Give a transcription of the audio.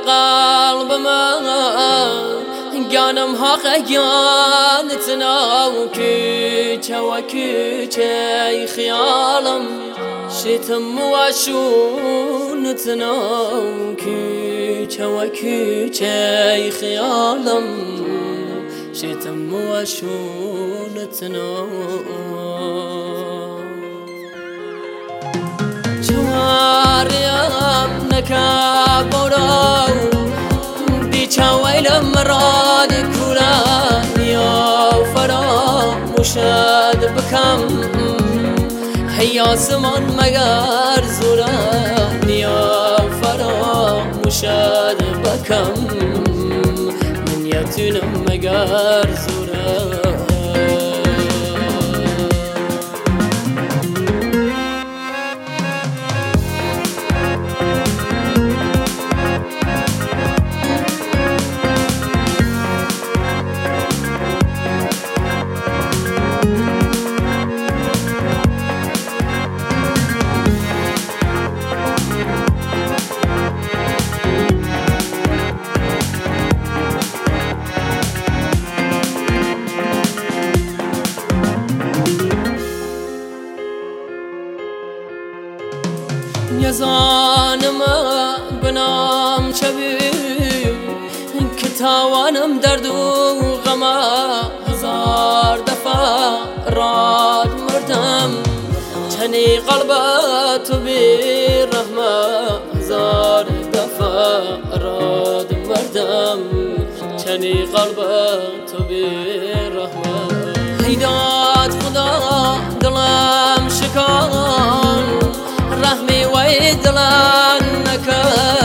قلب من گانم حق گانتنا کوچه و کوچه خیالم شتم و شونتنا کوچه و کوچه خیالم شتم و شونتنا جواریم نکبرو دیچه ویلم مراد کلان یا فراموشت بکم هیا زمان مگر زوران یا فراموشت بکم من یتونم مگر زوران یزانم بنام چبی که توانم درد و غم هزار دفعه راد مردم چنی قلبت بی رحمه هزار دفعه راد مردم چنی قلبت بی رحمه هیداد خدا دلم شکان رحمی وی دلان نکرد